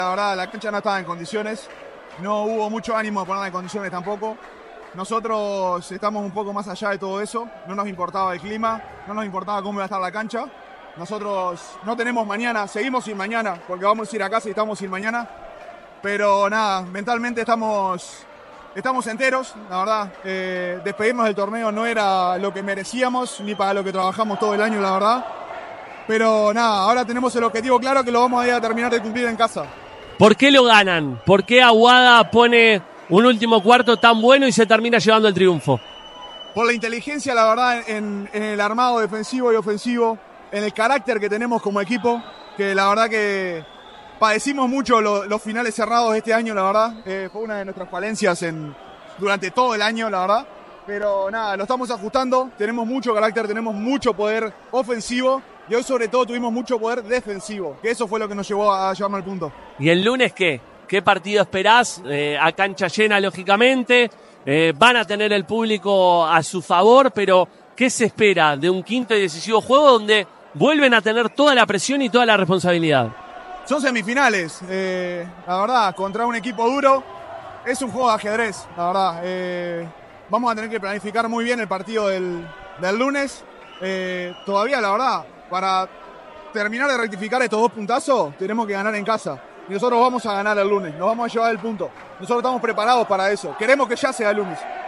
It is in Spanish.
La verdad, la cancha no estaba en condiciones, no hubo mucho ánimo de ponerla en condiciones tampoco. Nosotros estamos un poco más allá de todo eso, no nos importaba el clima, no nos importaba cómo iba a estar la cancha. Nosotros no tenemos mañana, seguimos sin mañana, porque vamos a ir a casa y estamos sin mañana. Pero nada, mentalmente estamos enteros, la verdad. Despedirnos del torneo no era lo que merecíamos, ni para lo que trabajamos todo el año, la verdad. Pero nada, ahora tenemos el objetivo claro que lo vamos a ir a terminar de cumplir en casa. ¿Por qué lo ganan? ¿Por qué Aguada pone un último cuarto tan bueno y se termina llevando el triunfo? Por la inteligencia, la verdad, en el armado defensivo y ofensivo, en el carácter que tenemos como equipo, que la verdad que padecimos mucho los finales cerrados este año, la verdad. Fue una de nuestras falencias durante todo el año, la verdad. Pero nada, lo estamos ajustando, tenemos mucho carácter, tenemos mucho poder ofensivo y hoy sobre todo tuvimos mucho poder defensivo, que eso fue lo que nos llevó a llevarnos al punto. ¿Y el lunes qué? ¿Qué partido esperás? A cancha llena, lógicamente. Van a tener el público a su favor, pero ¿qué se espera de un quinto y decisivo juego donde vuelven a tener toda la presión y toda la responsabilidad? Son semifinales, la verdad, contra un equipo duro. Es un juego de ajedrez, la verdad. Vamos a tener que planificar muy bien el partido del lunes. Todavía, la verdad, para terminar de rectificar estos 2 puntazos, tenemos que ganar en casa. Y nosotros vamos a ganar el lunes, nos vamos a llevar el punto. Nosotros estamos preparados para eso. Queremos que ya sea el lunes.